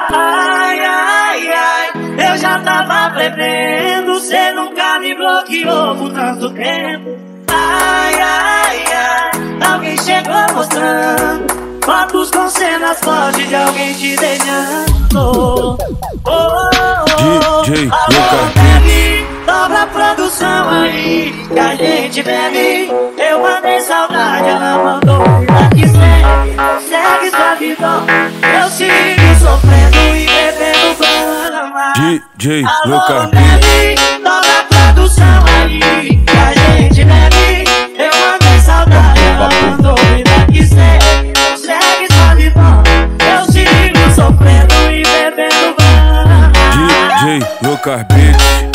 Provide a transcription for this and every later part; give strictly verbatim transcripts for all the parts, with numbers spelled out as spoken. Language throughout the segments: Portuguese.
Ai, ai, ai, eu já tava prevendo, cê nunca me bloqueou por tanto tempo. Ai, ai, ai, alguém chegou mostrando fotos com cenas fortes de alguém te beijando. Oh, oh, oh, D J alô, baby, dobra a produção aí que a gente bebe. Eu mandei saudade, ela mandou vida que segue, segue sua vida. Eu sigo sofrendo e bebendo grama. D J Alô, Lucas baby, dobra a produção aí que a gente bebe. Eu mandei saudade, ela mandou vida que segue, segue sua vida. Eu sigo sofrendo e bebendo grama. D J Lucas Beats.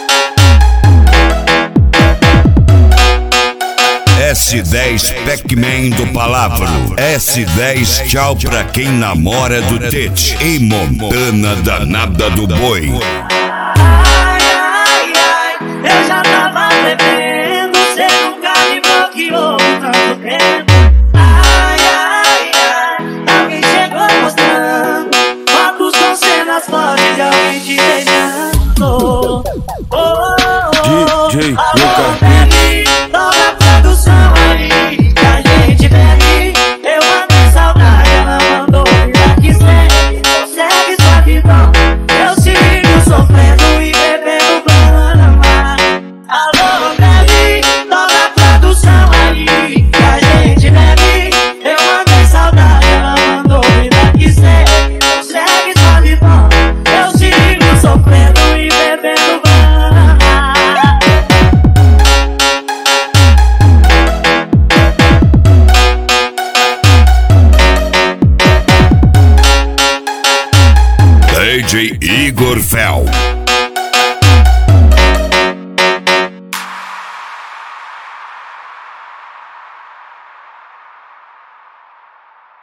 S dez Pac-Man do Palavro. S dez tchau pra quem namora do Tete. E Montana danada do boi. Ai, ai, ai, eu já tava bebendo, cê nunca me bloqueou por tanto tempo. Ai, ai, ai, alguém chegou mostrando fotos com cenas fortes de alguém te beijando. Oh, oh, oh, D J alô, Lucas baby, dobra a produção aí que a gente bebe. Eu mandei saudade, ela mandou vida que segue, segue sua vida. Eu sigo sofrendo e bebendo banana. Alô, baby, dobra a produção aí que a gente bebe. Eu mandei saudade, ela mandou vida que segue, segue sua vida. Eu sigo sofrendo e bebendo banana. D J Igor Fel.